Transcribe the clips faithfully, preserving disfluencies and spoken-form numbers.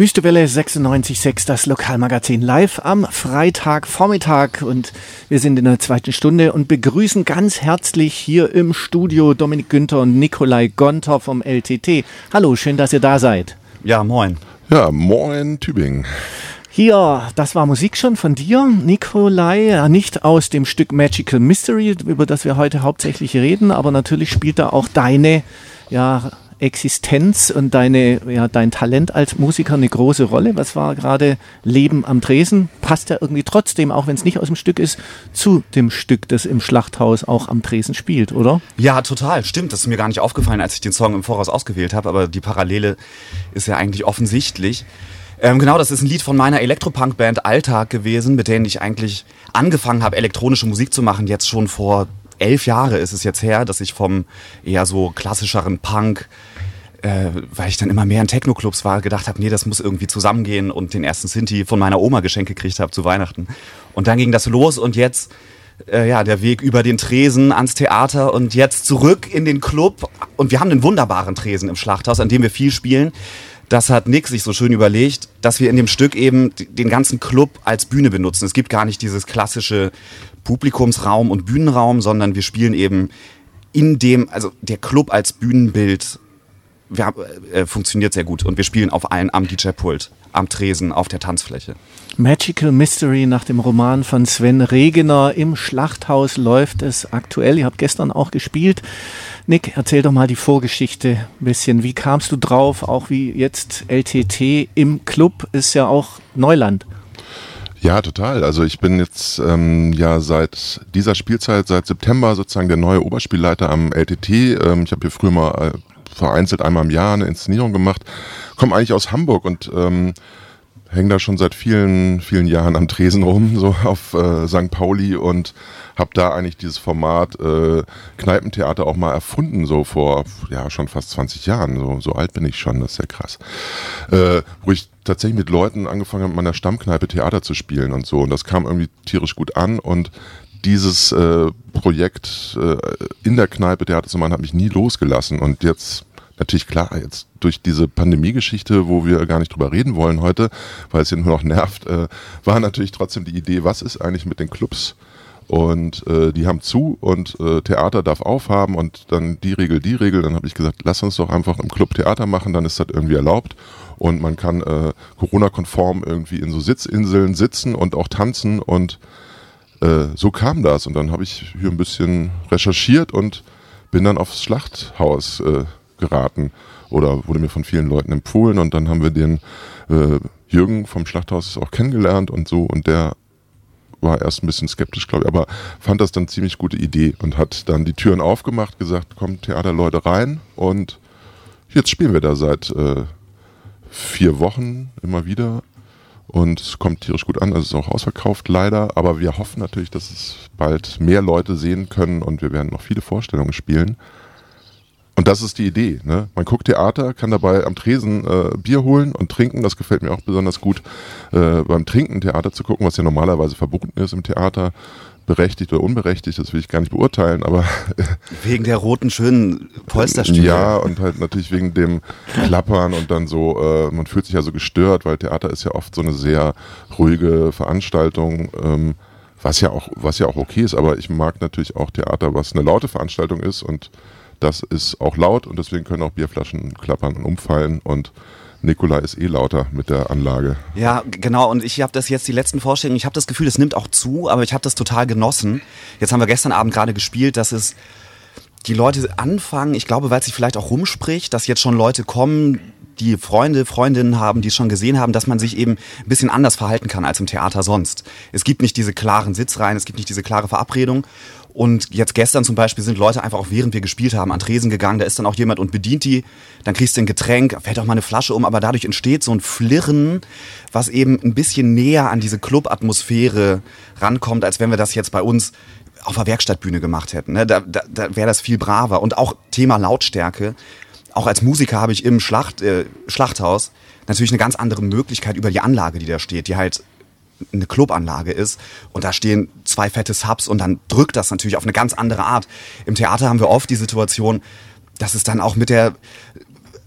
Wüstewelle sechsundneunzig Komma sechs, das Lokalmagazin live am Freitagvormittag, und wir sind in der zweiten Stunde und begrüßen ganz herzlich hier im Studio Dominik Günther und Nikolai Gonter vom L T T. Hallo, schön, dass ihr da seid. Ja, moin. Ja, moin Tübingen. Hier, das war Musik schon von dir, Nikolai, nicht aus dem Stück Magical Mystery, über das wir heute hauptsächlich reden, aber natürlich spielt da auch deine, ja, Existenz und deine, ja, dein Talent als Musiker eine große Rolle. Was war gerade Leben am Tresen? Passt ja irgendwie trotzdem, auch wenn es nicht aus dem Stück ist, zu dem Stück, das im Schlachthaus auch am Tresen spielt, oder? Ja, total. Stimmt. Das ist mir gar nicht aufgefallen, als ich den Song im Voraus ausgewählt habe, aber die Parallele ist ja eigentlich offensichtlich. Ähm, genau, das ist ein Lied von meiner Elektropunk-Band Alltag gewesen, mit denen ich eigentlich angefangen habe, elektronische Musik zu machen, jetzt schon vor elf Jahre ist es jetzt her, dass ich vom eher so klassischeren Punk, äh, weil ich dann immer mehr in Techno-Clubs war, gedacht habe, nee, das muss irgendwie zusammengehen, und den ersten Sinti von meiner Oma geschenkt gekriegt habe zu Weihnachten. Und dann ging das los, und jetzt äh, ja, der Weg über den Tresen ans Theater und jetzt zurück in den Club. Und wir haben einen wunderbaren Tresen im Schlachthaus, an dem wir viel spielen. Das hat Nick sich so schön überlegt, dass wir in dem Stück eben den ganzen Club als Bühne benutzen. Es gibt gar nicht dieses klassische Publikumsraum und Bühnenraum, sondern wir spielen eben in dem, also der Club als Bühnenbild wir, äh, funktioniert sehr gut, und wir spielen auf allen am D J-Pult, am Tresen, auf der Tanzfläche. Magical Mystery nach dem Roman von Sven Regener. Im Schlachthaus läuft es aktuell. Ihr habt gestern auch gespielt. Nick, erzähl doch mal die Vorgeschichte ein bisschen. Wie kamst du drauf? Auch wie jetzt L T T im Club ist ja auch Neuland. Ja, total. Also ich bin jetzt ähm, ja seit dieser Spielzeit, seit September sozusagen der neue Oberspielleiter am L T T. Ähm, ich habe hier früher mal äh, vereinzelt einmal im Jahr eine Inszenierung gemacht. Komme eigentlich aus Hamburg und ähm, hänge da schon seit vielen, vielen Jahren am Tresen rum, so auf äh, Sankt Pauli, und habe da eigentlich dieses Format äh, Kneipentheater auch mal erfunden, so vor ja schon fast zwanzig Jahren. So, so alt bin ich schon, das ist ja krass. Äh, wo ich tatsächlich mit Leuten angefangen habe, in meiner Stammkneipe Theater zu spielen und so. Und das kam irgendwie tierisch gut an, und dieses äh, Projekt äh, in der Kneipe Theater zu machen, hat mich nie losgelassen. Und jetzt, natürlich klar, jetzt durch diese Pandemie-Geschichte, wo wir gar nicht drüber reden wollen heute, weil es ja nur noch nervt, äh, war natürlich trotzdem die Idee, was ist eigentlich mit den Clubs? Und äh, die haben zu, und äh, Theater darf aufhaben, und dann die Regel, die Regel. Dann habe ich gesagt, lass uns doch einfach im Club Theater machen, dann ist das irgendwie erlaubt. Und man kann äh, Corona-konform irgendwie in so Sitzinseln sitzen und auch tanzen, und äh, so kam das. Und dann habe ich hier ein bisschen recherchiert und bin dann aufs Schlachthaus äh, geraten, oder wurde mir von vielen Leuten empfohlen, und dann haben wir den äh, Jürgen vom Schlachthaus auch kennengelernt und so, und der war erst ein bisschen skeptisch, glaube ich, aber fand das dann ziemlich gute Idee und hat dann die Türen aufgemacht, gesagt, kommt Theaterleute rein, und jetzt spielen wir da seit äh, vier Wochen immer wieder, und es kommt tierisch gut an. Also es ist auch ausverkauft leider, aber wir hoffen natürlich, dass es bald mehr Leute sehen können, und wir werden noch viele Vorstellungen spielen. Und das ist die Idee, ne? Man guckt Theater, kann dabei am Tresen äh, Bier holen und trinken. Das gefällt mir auch besonders gut, äh, beim Trinken Theater zu gucken, was ja normalerweise verboten ist im Theater. Berechtigt oder unberechtigt, das will ich gar nicht beurteilen, aber... Wegen der roten, schönen Polsterstühle. Ja, und halt natürlich wegen dem Klappern, und dann so, äh, man fühlt sich ja so gestört, weil Theater ist ja oft so eine sehr ruhige Veranstaltung, ähm, was ja auch, was ja auch okay ist, aber ich mag natürlich auch Theater, was eine laute Veranstaltung ist, und das ist auch laut, und deswegen können auch Bierflaschen klappern und umfallen, und Nikolai ist eh lauter mit der Anlage. Ja, genau, und ich habe das jetzt die letzten Vorstellungen, ich habe das Gefühl, es nimmt auch zu, aber ich habe das total genossen. Jetzt haben wir gestern Abend gerade gespielt, dass es die Leute anfangen, ich glaube, weil es sich vielleicht auch rumspricht, dass jetzt schon Leute kommen, die Freunde, Freundinnen haben, die es schon gesehen haben, dass man sich eben ein bisschen anders verhalten kann als im Theater sonst. Es gibt nicht diese klaren Sitzreihen, es gibt nicht diese klare Verabredung. Und jetzt gestern zum Beispiel sind Leute einfach auch, während wir gespielt haben, an Tresen gegangen, da ist dann auch jemand und bedient die, dann kriegst du ein Getränk, fällt auch mal eine Flasche um, aber dadurch entsteht so ein Flirren, was eben ein bisschen näher an diese Club-Atmosphäre rankommt, als wenn wir das jetzt bei uns auf der Werkstattbühne gemacht hätten. Da, da, da wäre das viel braver. Und auch Thema Lautstärke, auch als Musiker habe ich im Schlacht, äh, Schlachthaus natürlich eine ganz andere Möglichkeit über die Anlage, die da steht, die halt eine Clubanlage ist, und da stehen zwei fette Subs, und dann drückt das natürlich auf eine ganz andere Art. Im Theater haben wir oft die Situation, dass es dann auch mit der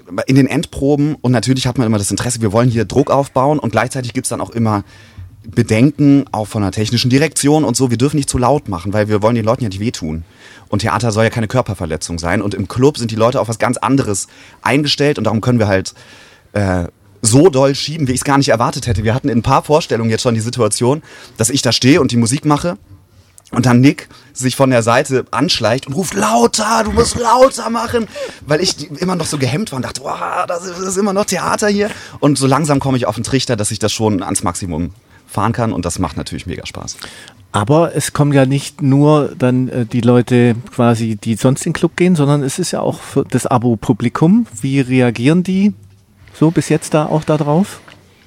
in den Endproben, und natürlich hat man immer das Interesse, wir wollen hier Druck aufbauen, und gleichzeitig gibt's dann auch immer Bedenken, auch von der technischen Direktion und so, wir dürfen nicht zu laut machen, weil wir wollen den Leuten ja nicht wehtun. Und Theater soll ja keine Körperverletzung sein, und im Club sind die Leute auf was ganz anderes eingestellt, und darum können wir halt äh, so doll schieben, wie ich es gar nicht erwartet hätte. Wir hatten in ein paar Vorstellungen jetzt schon die Situation, dass ich da stehe und die Musik mache und dann Nick sich von der Seite anschleicht und ruft, lauter, du musst lauter machen, weil ich immer noch so gehemmt war und dachte, wow, das ist, das ist immer noch Theater hier. Und so langsam komme ich auf den Trichter, dass ich das schon ans Maximum fahren kann, und das macht natürlich mega Spaß. Aber es kommen ja nicht nur dann äh, die Leute quasi, die sonst in den Club gehen, sondern es ist ja auch für das Abo-Publikum. Wie reagieren die so bis jetzt da auch da drauf?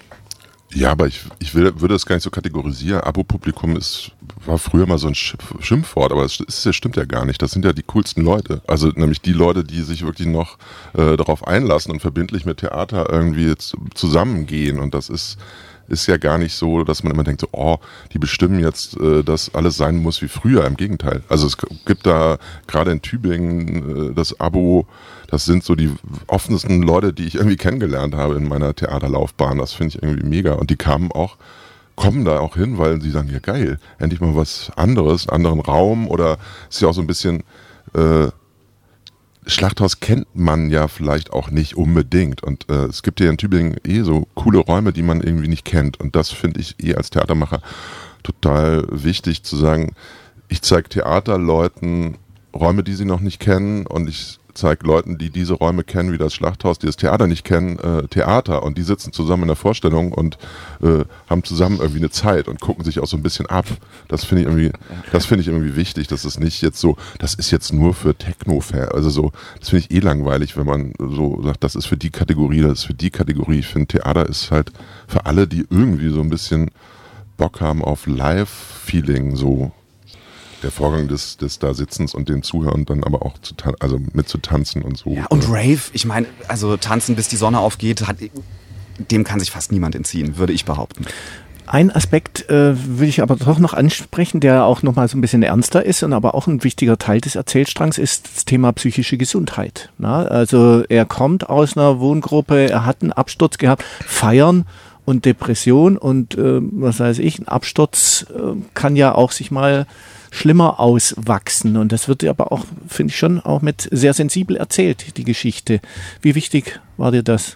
Ja, aber ich, ich will, würde das gar nicht so kategorisieren. Abo-Publikum ist, war früher mal so ein Schimpfwort, aber es ist, es stimmt ja gar nicht. Das sind ja die coolsten Leute. Also nämlich die Leute, die sich wirklich noch äh, darauf einlassen und verbindlich mit Theater irgendwie jetzt zusammengehen. Und das ist ist ja gar nicht so, dass man immer denkt, so, oh, die bestimmen jetzt, äh, dass alles sein muss wie früher. Im Gegenteil. Also es gibt da gerade in Tübingen äh, das Abo, das sind so die offensten Leute, die ich irgendwie kennengelernt habe in meiner Theaterlaufbahn. Das finde ich irgendwie mega. Und die kamen auch, kommen da auch hin, weil sie sagen, ja geil, endlich mal was anderes, einen anderen Raum, oder ist ja auch so ein bisschen, äh, Schlachthaus kennt man ja vielleicht auch nicht unbedingt, und äh, es gibt ja in Tübingen eh so coole Räume, die man irgendwie nicht kennt, und das finde ich eh als Theatermacher total wichtig zu sagen, ich zeige Theaterleuten Räume, die sie noch nicht kennen, und ich zeige Leuten, die diese Räume kennen, wie das Schlachthaus, die das Theater nicht kennen, äh, Theater, und die sitzen zusammen in der Vorstellung und äh, haben zusammen irgendwie eine Zeit und gucken sich auch so ein bisschen ab. Das finde ich irgendwie, das finde ich irgendwie wichtig, dass es nicht jetzt so, das ist jetzt nur für Techno-Fans, also so, das finde ich eh langweilig, wenn man so sagt, das ist für die Kategorie, das ist für die Kategorie. Ich finde, Theater ist halt für alle, die irgendwie so ein bisschen Bock haben auf Live-Feeling, so der Vorgang des, des da Sitzens und dem Zuhören, dann aber auch zu tan- also mit zu tanzen und so. Ja, und Rave, ich meine, also tanzen bis die Sonne aufgeht, hat, dem kann sich fast niemand entziehen, würde ich behaupten. Ein Aspekt äh, will ich aber doch noch ansprechen, der auch nochmal so ein bisschen ernster ist und aber auch ein wichtiger Teil des Erzählstrangs ist das Thema psychische Gesundheit. Na, also er kommt aus einer Wohngruppe, er hat einen Absturz gehabt, Feiern und Depression und äh, was weiß ich, ein Absturz äh, kann ja auch sich mal schlimmer auswachsen, und das wird aber auch, finde ich schon, auch mit sehr sensibel erzählt, die Geschichte. Wie wichtig war dir das?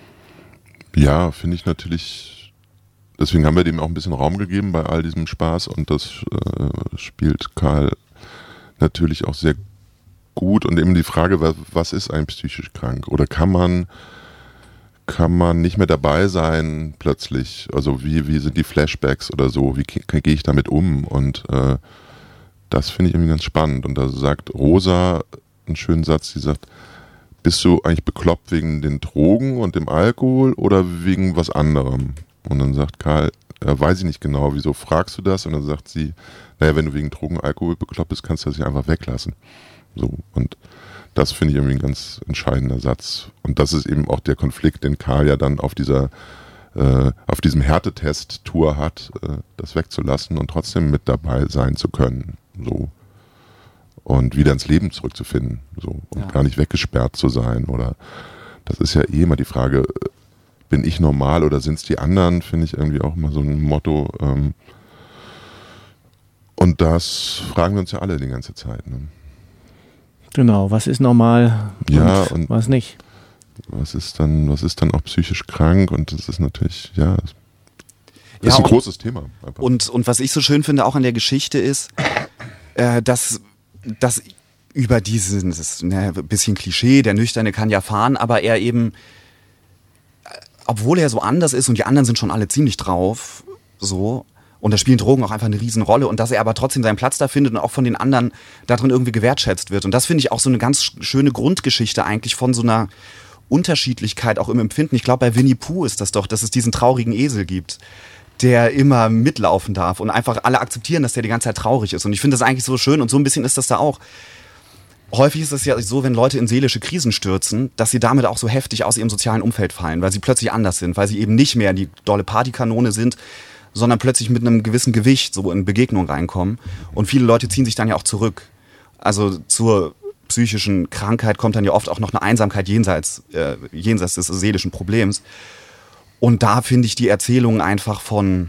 Ja, finde ich natürlich, deswegen haben wir dem auch ein bisschen Raum gegeben bei all diesem Spaß, und das äh, spielt Karl natürlich auch sehr gut, und eben die Frage, was, was ist ein psychisch krank, oder kann man kann man nicht mehr dabei sein plötzlich, also wie, wie sind die Flashbacks oder so, wie gehe ich damit um, und äh, das finde ich irgendwie ganz spannend. Und da sagt Rosa einen schönen Satz, die sagt, bist du eigentlich bekloppt wegen den Drogen und dem Alkohol oder wegen was anderem? Und dann sagt Karl, äh, weiß ich nicht genau, wieso fragst du das? Und dann sagt sie, naja, wenn du wegen Drogen und Alkohol bekloppt bist, kannst du das ja einfach weglassen. So, und das finde ich irgendwie ein ganz entscheidender Satz. Und das ist eben auch der Konflikt, den Karl ja dann auf dieser äh, auf diesem Härtetest-Tour hat, äh, das wegzulassen und trotzdem mit dabei sein zu können. So. Und wieder ins Leben zurückzufinden. So. Und ja. gar nicht weggesperrt zu sein. Oder das ist ja eh immer die Frage, bin ich normal oder sind es die anderen, finde ich irgendwie auch immer so ein Motto. Ähm, und das fragen wir uns ja alle die ganze Zeit. Ne? Genau, was ist normal und, ja, und was nicht? Was ist dann, was ist dann auch psychisch krank? Und das ist natürlich, ja, das ja, ist ein und, großes Thema. Einfach. Und, und was ich so schön finde auch an der Geschichte ist, äh, dass, dass über dieses ne, bisschen Klischee, der Nüchterne kann ja fahren, aber er eben, obwohl er so anders ist und die anderen sind schon alle ziemlich drauf, so, und da spielen Drogen auch einfach eine Riesenrolle, und dass er aber trotzdem seinen Platz da findet und auch von den anderen darin irgendwie gewertschätzt wird. Und das finde ich auch so eine ganz schöne Grundgeschichte eigentlich von so einer Unterschiedlichkeit auch im Empfinden. Ich glaube, bei Winnie Pooh ist das doch, dass es diesen traurigen Esel gibt, der immer mitlaufen darf und einfach alle akzeptieren, dass der die ganze Zeit traurig ist. Und ich finde das eigentlich so schön, und so ein bisschen ist das da auch. Häufig ist es ja so, wenn Leute in seelische Krisen stürzen, dass sie damit auch so heftig aus ihrem sozialen Umfeld fallen, weil sie plötzlich anders sind, weil sie eben nicht mehr die dolle Partykanone sind, sondern plötzlich mit einem gewissen Gewicht so in Begegnung reinkommen. Und viele Leute ziehen sich dann ja auch zurück. Also zur psychischen Krankheit kommt dann ja oft auch noch eine Einsamkeit jenseits, äh, jenseits des seelischen Problems. Und da finde ich die Erzählung einfach von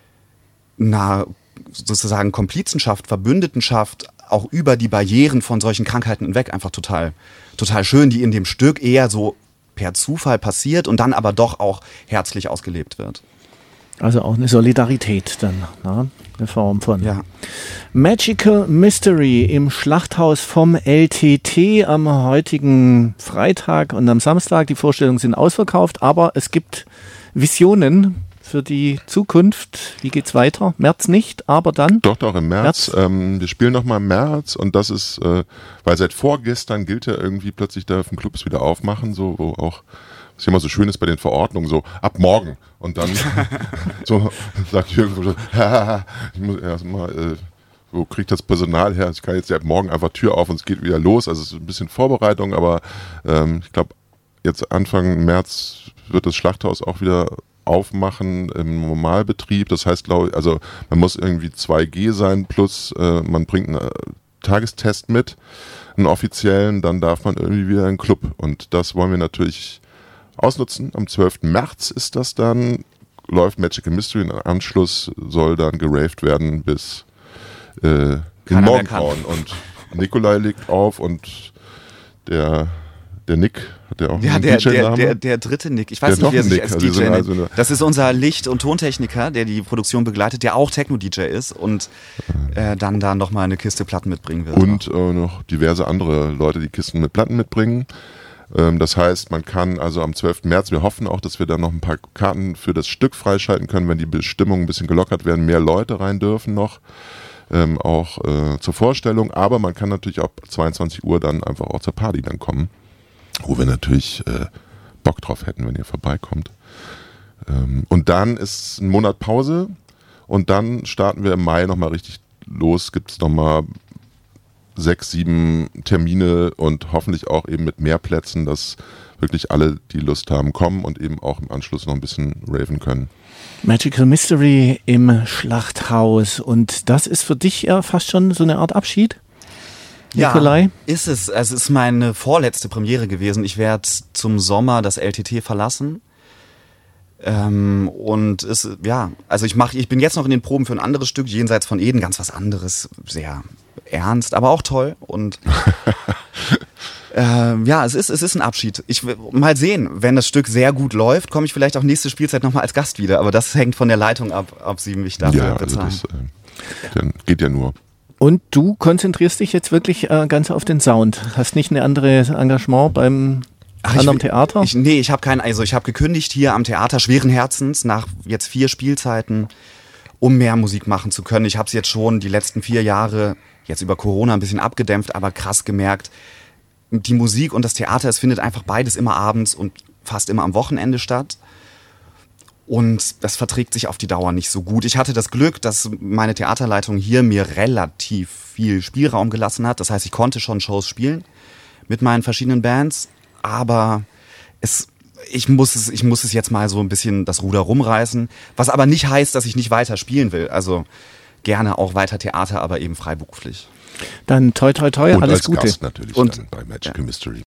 einer sozusagen Komplizenschaft, Verbündetenschaft, auch über die Barrieren von solchen Krankheiten hinweg einfach total, total schön, die in dem Stück eher so per Zufall passiert und dann aber doch auch herzlich ausgelebt wird. Also auch eine Solidarität dann, ne? Eine Form von. Ja. Magical Mystery im Schlachthaus vom L T T am heutigen Freitag und am Samstag. Die Vorstellungen sind ausverkauft, aber es gibt Visionen für die Zukunft. Wie geht's weiter? März nicht, aber dann? Doch, doch, im März. März. Ähm, wir spielen nochmal im März und das ist, äh, weil seit vorgestern gilt ja irgendwie plötzlich, dürfen Clubs wieder aufmachen, so, wo auch, was immer so schön ist bei den Verordnungen, so ab morgen. Und dann so sagt Jürgen, so, ich muss erstmal, äh, wo kriegt das Personal her? Ich kann jetzt ja ab morgen einfach Tür auf und es geht wieder los. Also es ist ein bisschen Vorbereitung, aber ähm, ich glaube, jetzt Anfang März wird das Schlachthaus auch wieder aufmachen im Normalbetrieb. Das heißt, glaube ich, also man muss irgendwie zwei G sein plus äh, man bringt einen Tagestest mit, einen offiziellen, dann darf man irgendwie wieder in den Club. Und das wollen wir natürlich ausnutzen. Am zwölften März ist das dann, läuft Magical Mystery, im Anschluss soll dann geraved werden bis äh, in Morgengrauen. Und Nikolai legt auf und der Der Nick, hat der auch ja, einen der, D J-Name? der, der, der dritte Nick. Ich weiß Der nicht, wie er sich Nick. als Also D J sind nennt. also Das ist unser Licht- und Tontechniker, der die Produktion begleitet, der auch Techno-D J ist und äh, dann da nochmal eine Kiste Platten mitbringen wird. Und äh, noch diverse andere Leute, die Kisten mit Platten mitbringen. Ähm, das heißt, man kann also am zwölften März, wir hoffen auch, dass wir dann noch ein paar Karten für das Stück freischalten können, wenn die Bestimmungen ein bisschen gelockert werden, mehr Leute rein dürfen noch. Ähm, auch äh, zur Vorstellung. Aber man kann natürlich ab zweiundzwanzig Uhr dann einfach auch zur Party dann kommen. Wo wir natürlich äh, Bock drauf hätten, wenn ihr vorbeikommt. Ähm, und dann ist ein Monat Pause und dann starten wir im Mai nochmal richtig los. Gibt es nochmal sechs, sieben Termine und hoffentlich auch eben mit mehr Plätzen, dass wirklich alle, die Lust haben, kommen und eben auch im Anschluss noch ein bisschen raven können. Magical Mystery im Schlachthaus. Und das ist für dich ja fast schon so eine Art Abschied? Nikolai? Ja, ist es. Also es ist meine vorletzte Premiere gewesen. Ich werde zum Sommer das L T T verlassen. Ähm, und es, ja, also ich mache, ich bin jetzt noch in den Proben für ein anderes Stück, Jenseits von Eden, ganz was anderes, sehr ernst, aber auch toll. Und äh, ja, es ist, es ist ein Abschied. Ich will mal sehen, wenn das Stück sehr gut läuft, komme ich vielleicht auch nächste Spielzeit nochmal als Gast wieder. Aber das hängt von der Leitung ab, ob sie mich dafür ja, also bezahlen. das äh, dann geht ja nur. Und du konzentrierst dich jetzt wirklich äh, ganz auf den Sound. Hast nicht ein anderes Engagement beim Ach, anderen ich, Theater? Ich, nee, ich habe kein, also ich habe gekündigt hier am Theater schweren Herzens nach jetzt vier Spielzeiten, um mehr Musik machen zu können. Ich habe es jetzt schon die letzten vier Jahre jetzt über Corona ein bisschen abgedämpft, aber krass gemerkt, die Musik und das Theater, es findet einfach beides immer abends und fast immer am Wochenende statt. Und das verträgt sich auf die Dauer nicht so gut. Ich hatte das Glück, dass meine Theaterleitung hier mir relativ viel Spielraum gelassen hat. Das heißt, ich konnte schon Shows spielen mit meinen verschiedenen Bands, aber es, ich muss es, ich muss es jetzt mal so ein bisschen das Ruder rumreißen. Was aber nicht heißt, dass ich nicht weiter spielen will. Also gerne auch weiter Theater, aber eben freiberuflich. Dann toi toi toi, Und alles als Gute. Gast natürlich und dann bei Magical ja. Mystery.